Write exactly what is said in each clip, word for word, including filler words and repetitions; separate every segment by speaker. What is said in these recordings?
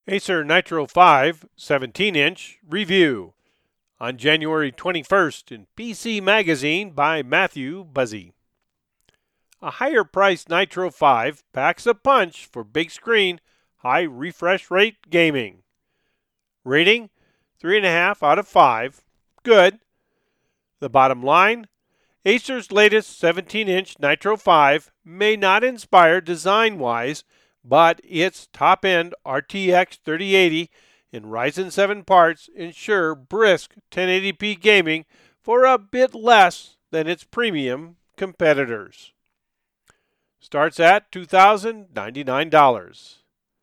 Speaker 1: Acer Nitro five seventeen inch review on January twenty-first in P C Magazine by Matthew Buzzy. A higher-priced Nitro five packs a punch for big screen, high refresh rate gaming. Rating three point five out of five. Good. The bottom line, Acer's latest seventeen inch Nitro five may not inspire design-wise, but its top-end R T X thirty eighty and Ryzen seven parts ensure brisk ten eighty p gaming for a bit less than its premium competitors. Starts at two thousand ninety-nine dollars.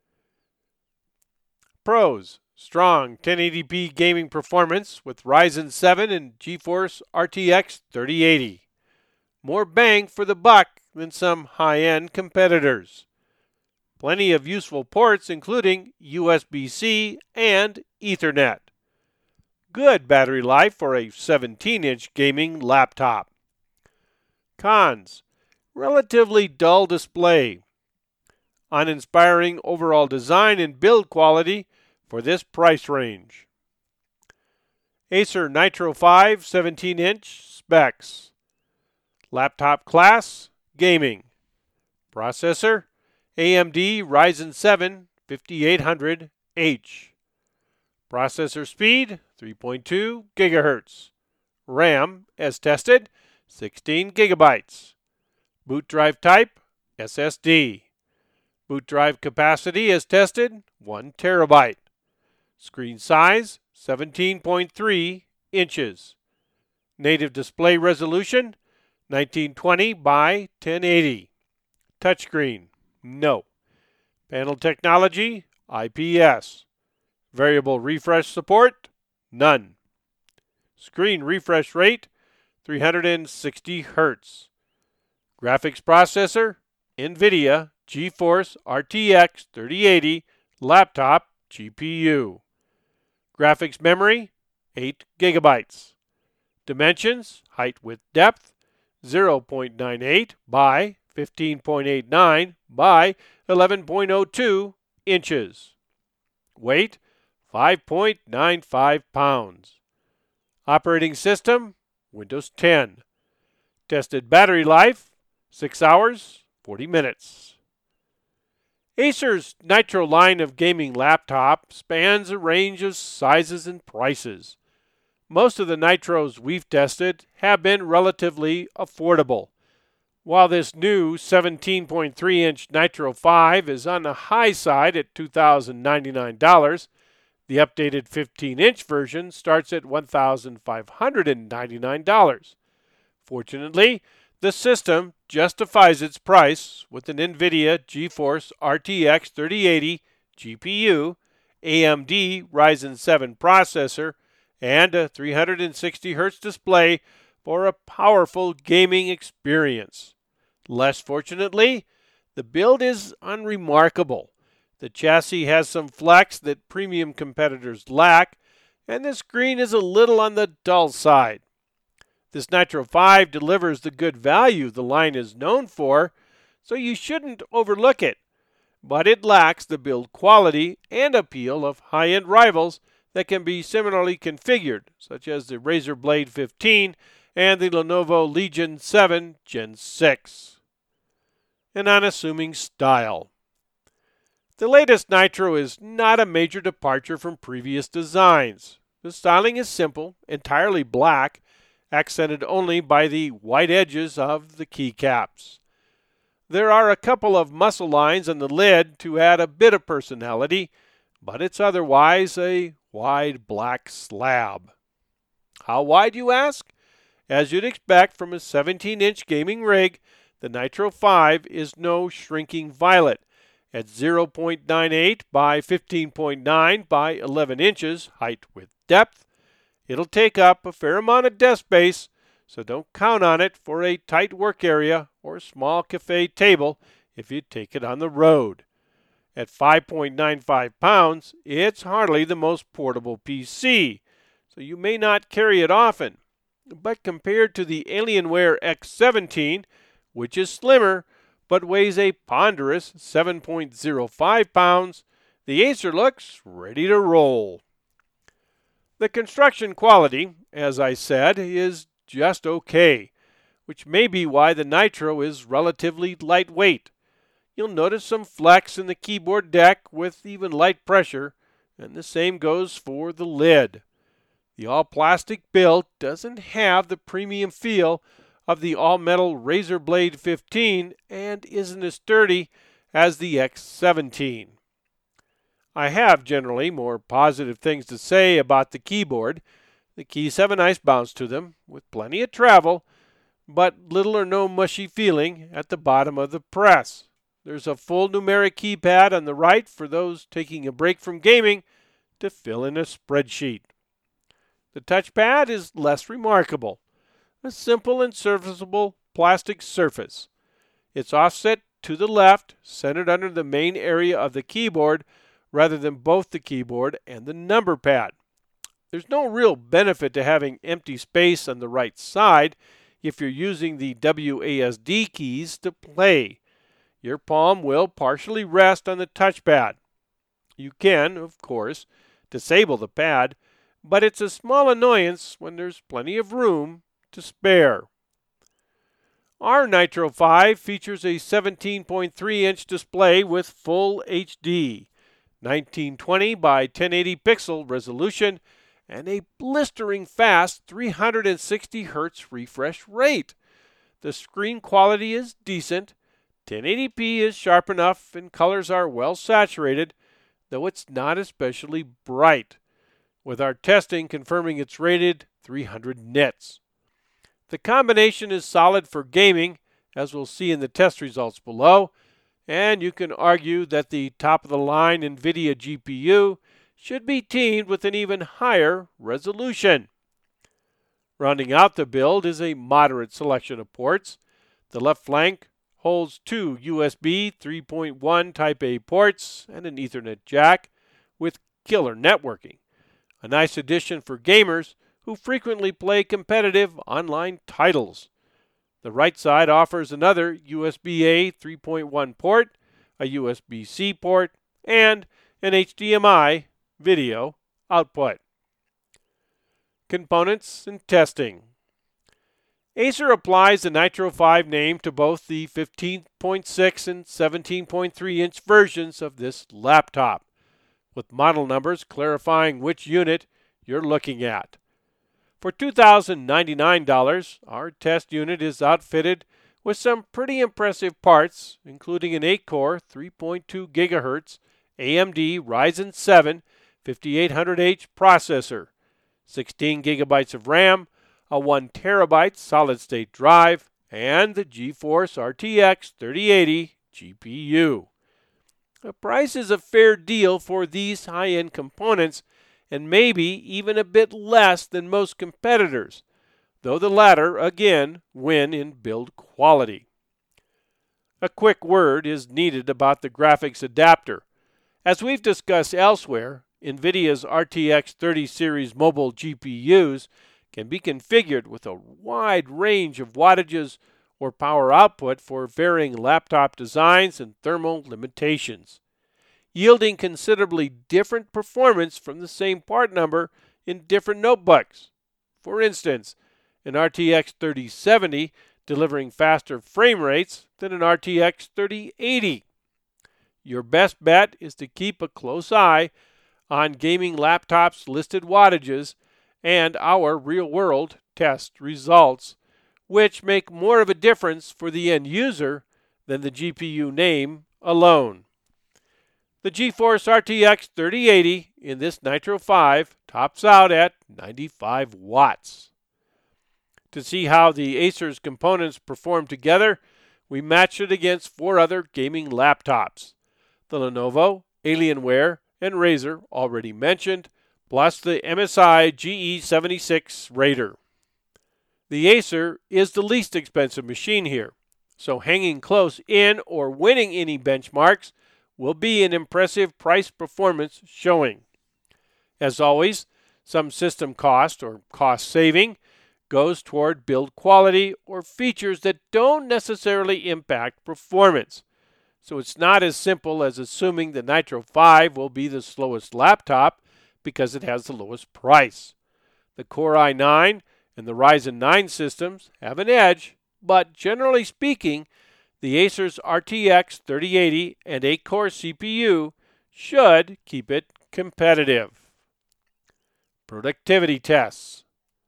Speaker 1: Pros: strong ten eighty p gaming performance with Ryzen seven and GeForce R T X thirty eighty. More bang for the buck than some high-end competitors. Plenty of useful ports including U S B C and Ethernet. Good battery life for a seventeen inch gaming laptop. Cons: relatively dull display. Uninspiring overall design and build quality for this price range. Acer Nitro five seventeen inch specs. Laptop class, gaming. Processor, A M D Ryzen seven fifty-eight hundred H. Processor speed, three point two gigahertz. RAM, as tested, sixteen gigabytes. Boot drive type, S S D. Boot drive capacity, as tested, one terabyte. Screen size, seventeen point three inches. Native display resolution, nineteen twenty by ten eighty. Touchscreen, no. Panel technology, I P S. Variable refresh support, none. Screen refresh rate, three hundred sixty hertz. Graphics processor, NVIDIA GeForce R T X thirty eighty laptop G P U. Graphics memory, eight gigabytes. Dimensions, height, width, depth, zero point nine eight by fifteen point eight nine by eleven point zero two inches. Weight, five point nine five pounds. Operating system, Windows ten. Tested battery life, six hours, forty minutes. Acer's Nitro line of gaming laptop spans a range of sizes and prices. Most of the Nitros we've tested have been relatively affordable. While this new seventeen point three inch Nitro five is on the high side at two thousand ninety-nine dollars, the updated fifteen inch version starts at one thousand five hundred ninety-nine dollars. Fortunately, the system justifies its price with an NVIDIA GeForce R T X thirty eighty G P U, A M D Ryzen seven processor, and a three hundred sixty hertz display for a powerful gaming experience. Less fortunately, the build is unremarkable. The chassis has some flex that premium competitors lack, and the screen is a little on the dull side. This Nitro five delivers the good value the line is known for, so you shouldn't overlook it. But it lacks the build quality and appeal of high-end rivals that can be similarly configured, such as the Razer Blade fifteen and the Lenovo Legion seven Gen six. An unassuming style. The latest Nitro is not a major departure from previous designs. The styling is simple, entirely black, accented only by the white edges of the keycaps. There are a couple of muscle lines on the lid to add a bit of personality, but it's otherwise a wide black slab. How wide, you ask? As you'd expect from a seventeen inch gaming rig, the Nitro five is no shrinking violet. At zero point nine eight by fifteen point nine by eleven inches, height, width, depth, it'll take up a fair amount of desk space, so don't count on it for a tight work area or small cafe table if you take it on the road. At five point nine five pounds, it's hardly the most portable P C, so you may not carry it often. But compared to the Alienware X seventeen, which is slimmer but weighs a ponderous seven point zero five pounds, the Acer looks ready to roll. The construction quality, as I said, is just okay, which may be why the Nitro is relatively lightweight. You'll notice some flex in the keyboard deck with even light pressure, and the same goes for the lid. The all-plastic build doesn't have the premium feel of the all-metal Razer Blade fifteen and isn't as sturdy as the X seventeen. I have generally more positive things to say about the keyboard. The keys have a nice bounce to them, with plenty of travel, but little or no mushy feeling at the bottom of the press. There's a full numeric keypad on the right for those taking a break from gaming to fill in a spreadsheet. The touchpad is less remarkable. A simple and serviceable plastic surface. It's offset to the left, centered under the main area of the keyboard, rather than both the keyboard and the number pad. There's no real benefit to having empty space on the right side if you're using the W A S D keys to play. Your palm will partially rest on the touchpad. You can, of course, disable the pad, but it's a small annoyance when there's plenty of room to spare. Our Nitro five features a seventeen point three inch display with full H D, nineteen twenty by ten eighty pixel resolution, and a blistering fast three hundred sixty hertz refresh rate. The screen quality is decent. ten eighty p is sharp enough and colors are well saturated, though it's not especially bright, with our testing confirming it's rated three hundred nits. The combination is solid for gaming, as we'll see in the test results below, and you can argue that the top-of-the-line NVIDIA G P U should be teamed with an even higher resolution. Rounding out the build is a moderate selection of ports. The left flank holds two U S B three point one Type A ports and an Ethernet jack with killer networking. A nice addition for gamers who frequently play competitive online titles. The right side offers another U S B A three point one port, a U S B C port, and an H D M I video output. Components and testing. Acer applies the Nitro five name to both the fifteen point six and seventeen point three inch versions of this laptop, with model numbers clarifying which unit you're looking at. For two thousand ninety-nine dollars, our test unit is outfitted with some pretty impressive parts, including an eight core, three point two gigahertz A M D Ryzen seven fifty-eight hundred H processor, sixteen gigabytes of RAM, a one terabyte solid-state drive, and the GeForce R T X thirty eighty G P U. The price is a fair deal for these high-end components, and maybe even a bit less than most competitors, though the latter, again, win in build quality. A quick word is needed about the graphics adapter. As we've discussed elsewhere, NVIDIA's R T X thirty series mobile G P Us can be configured with a wide range of wattages or power output for varying laptop designs and thermal limitations, yielding considerably different performance from the same part number in different notebooks. For instance, an R T X thirty seventy delivering faster frame rates than an R T X thirty eighty. Your best bet is to keep a close eye on gaming laptops' listed wattages and our real-world test results, which make more of a difference for the end user than the G P U name alone. The GeForce R T X thirty eighty in this Nitro five tops out at ninety-five watts. To see how the Acer's components perform together, we matched it against four other gaming laptops: the Lenovo, Alienware, and Razer already mentioned, plus the M S I G E seventy-six Raider. The Acer is the least expensive machine here, so hanging close in or winning any benchmarks will be an impressive price-performance showing. As always, some system cost or cost saving goes toward build quality or features that don't necessarily impact performance. so it's not as simple as assuming the Nitro five will be the slowest laptop because it has the lowest price. The Core i nine and the Ryzen nine systems have an edge, but generally speaking, the Acer's R T X thirty eighty and eight core C P U should keep it competitive. Productivity tests.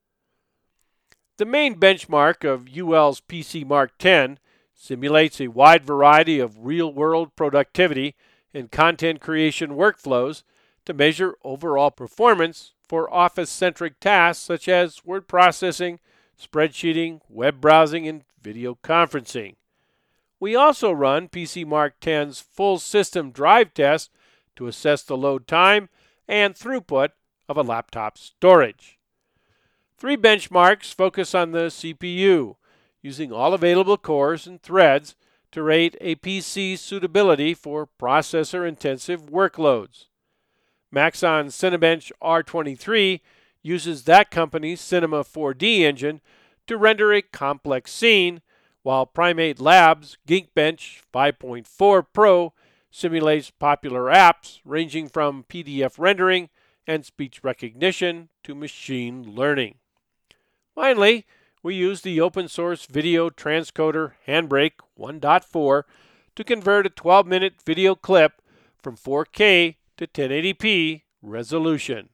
Speaker 1: The main benchmark of U L's P C Mark ten simulates a wide variety of real-world productivity and content creation workflows to measure overall performance for office-centric tasks such as word processing, spreadsheeting, web browsing, and video conferencing. We also run P C Mark ten's full system drive test to assess the load time and throughput of a laptop's storage. Three benchmarks focus on the C P U, using all available cores and threads to rate a P C's suitability for processor-intensive workloads. Maxon's Cinebench R twenty-three uses that company's Cinema four D engine to render a complex scene, while Primate Labs' Geekbench five point four Pro simulates popular apps ranging from P D F rendering and speech recognition to machine learning. Finally, we use the open-source video transcoder Handbrake one point four to convert a twelve-minute video clip from four K to ten eighty p resolution.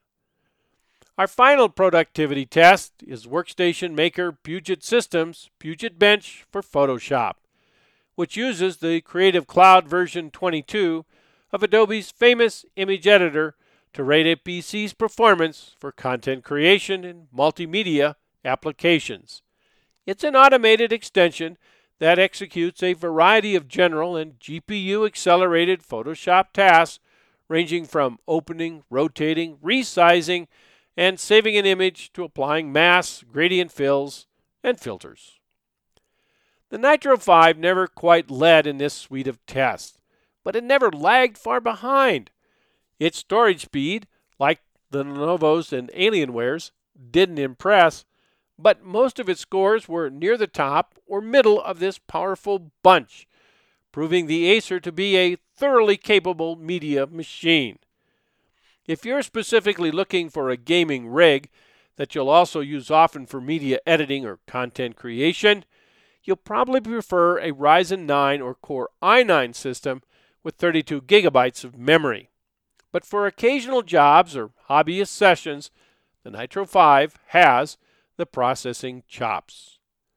Speaker 1: Our final productivity test is workstation maker Puget Systems' Puget Bench for Photoshop, which uses the Creative Cloud version twenty-two of Adobe's famous image editor to rate a P C's performance for content creation and multimedia applications. It's an automated extension that executes a variety of general and G P U-accelerated Photoshop tasks ranging from opening, rotating, resizing, and saving an image to applying masks, gradient fills, and filters. The Nitro five never quite led in this suite of tests, but it never lagged far behind. Its storage speed, like the Lenovo's and Alienware's, didn't impress, but most of its scores were near the top or middle of this powerful bunch, proving the Acer to be a thoroughly capable media machine. If you're specifically looking for a gaming rig that you'll also use often for media editing or content creation, you'll probably prefer a Ryzen nine or Core i nine system with thirty-two gigabytes of memory. But for occasional jobs or hobbyist sessions, the Nitro five has the processing chops.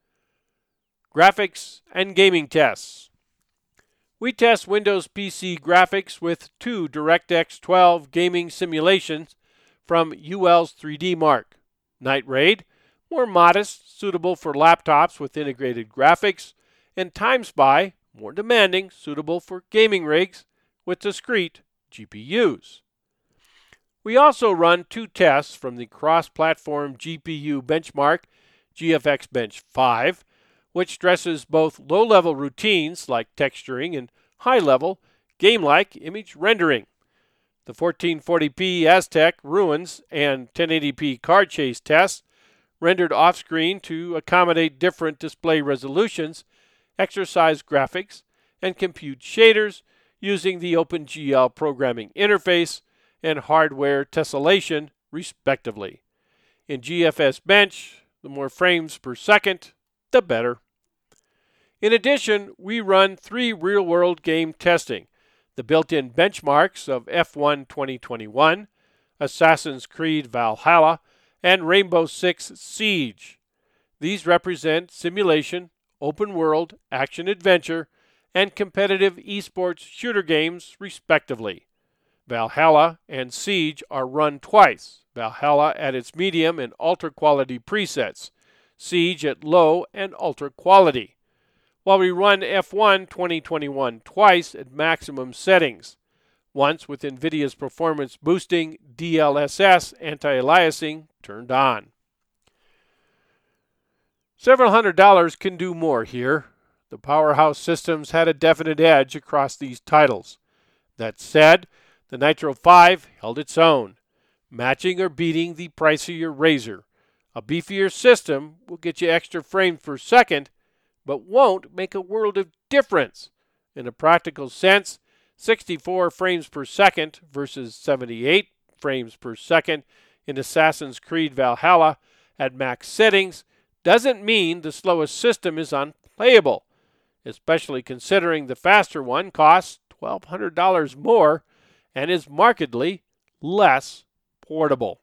Speaker 1: Graphics and gaming tests. We test Windows P C graphics with two DirectX twelve gaming simulations from U L's three D Mark. Night Raid, more modest, suitable for laptops with integrated graphics, and Time Spy, more demanding, suitable for gaming rigs with discrete G P Us. We also run two tests from the cross-platform G P U benchmark G F X Bench five, which stresses both low-level routines like texturing and high-level, game-like image rendering. The fourteen forty p Aztec Ruins and ten eighty p Car Chase tests, rendered off-screen to accommodate different display resolutions, exercise graphics, and compute shaders using the OpenGL programming interface and hardware tessellation, respectively. In G F S Bench, the more frames per second, the better. In addition, we run three real-world game testing, the built-in benchmarks of F one twenty twenty-one, Assassin's Creed Valhalla, and Rainbow Six Siege. These represent simulation, open-world, action-adventure, and competitive esports shooter games, respectively. Valhalla and Siege are run twice, Valhalla at its medium and ultra quality presets, Siege at low and ultra quality, while we run F one twenty twenty-one twice at maximum settings, once with NVIDIA's performance boosting D L S S anti-aliasing turned on. Several hundred dollars can do more here. The Powerhouse systems had a definite edge across these titles. That said, the Nitro five held its own, matching or beating the pricier Razer. A beefier system will get you extra frames per second, but won't make a world of difference In a practical sense, sixty-four frames per second versus seventy-eight frames per second in Assassin's Creed Valhalla at max settings doesn't mean the slowest system is unplayable, especially considering the faster one costs twelve hundred dollars more and is markedly less portable.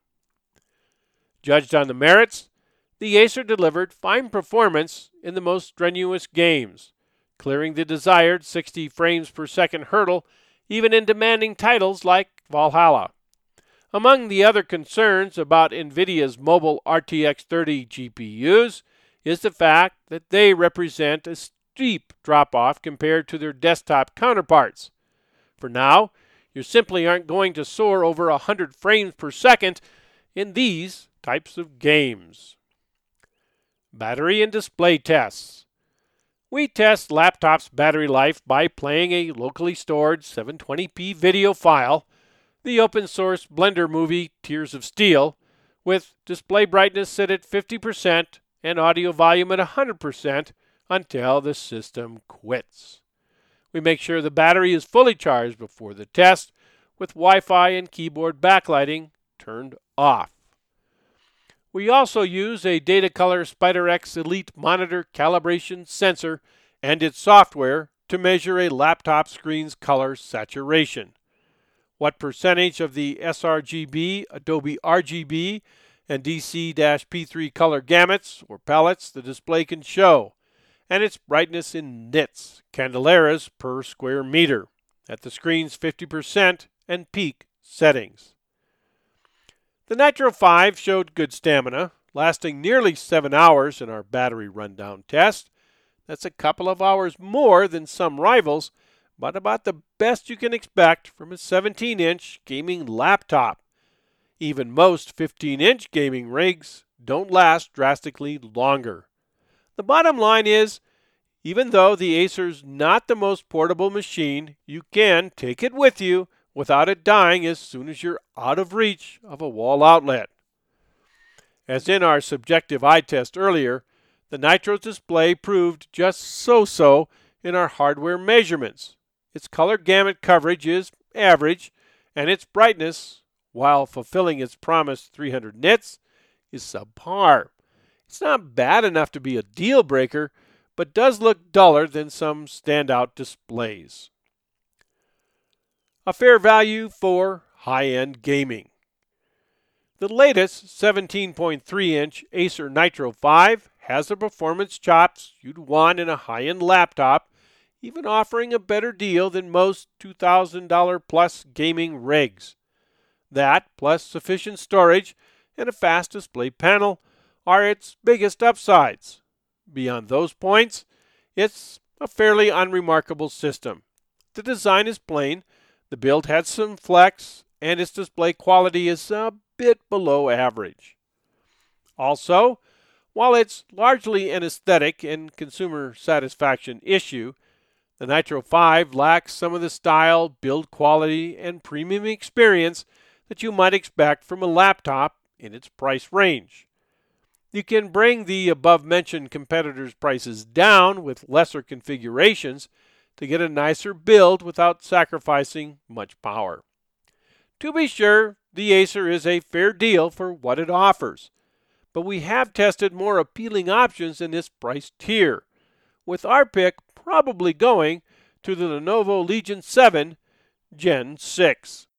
Speaker 1: Judged on the merits, the Acer delivered fine performance in the most strenuous games, clearing the desired sixty frames per second hurdle even in demanding titles like Valhalla. Among the other concerns about NVIDIA's mobile R T X thirty G P Us is the fact that they represent a steep drop-off compared to their desktop counterparts. For now, you simply aren't going to soar over one hundred frames per second in these types of games. Battery and display tests. We test laptops' battery life by playing a locally stored seven twenty p video file, the open-source Blender movie Tears of Steel, with display brightness set at fifty percent and audio volume at one hundred percent until the system quits. We make sure the battery is fully charged before the test, with Wi-Fi and keyboard backlighting turned off. We also use a Datacolor SpiderX Elite monitor calibration sensor and its software to measure a laptop screen's color saturation. What percentage of the sRGB, Adobe R G B, and D C P three color gamuts or palettes the display can show, and its brightness in nits, candelaras per square meter, at the screen's fifty percent and peak settings. The Nitro five showed good stamina, lasting nearly seven hours in our battery rundown test. That's a couple of hours more than some rivals, but about the best you can expect from a seventeen inch gaming laptop. Even most fifteen inch gaming rigs don't last drastically longer. The bottom line is, even though the Acer's not the most portable machine, you can take it with you without it dying as soon as you're out of reach of a wall outlet. As in our subjective eye test earlier, the Nitro's display proved just so-so in our hardware measurements. Its color gamut coverage is average, and its brightness, while fulfilling its promised three hundred nits, is subpar. It's not bad enough to be a deal breaker, but does look duller than some standout displays. A fair value for high-end gaming. The latest seventeen point three inch Acer Nitro five has the performance chops you'd want in a high-end laptop, even offering a better deal than most two thousand dollars plus gaming rigs. That, plus sufficient storage and a fast display panel, are its biggest upsides. Beyond those points, it's a fairly unremarkable system. The design is plain, the build has some flex, and its display quality is a bit below average. Also, while it's largely an aesthetic and consumer satisfaction issue, the Nitro five lacks some of the style, build quality, and premium experience that you might expect from a laptop in its price range. You can bring the above-mentioned competitors' prices down with lesser configurations to get a nicer build without sacrificing much power. To be sure, the Acer is a fair deal for what it offers, but we have tested more appealing options in this price tier, with our pick probably going to the Lenovo Legion seven Gen six.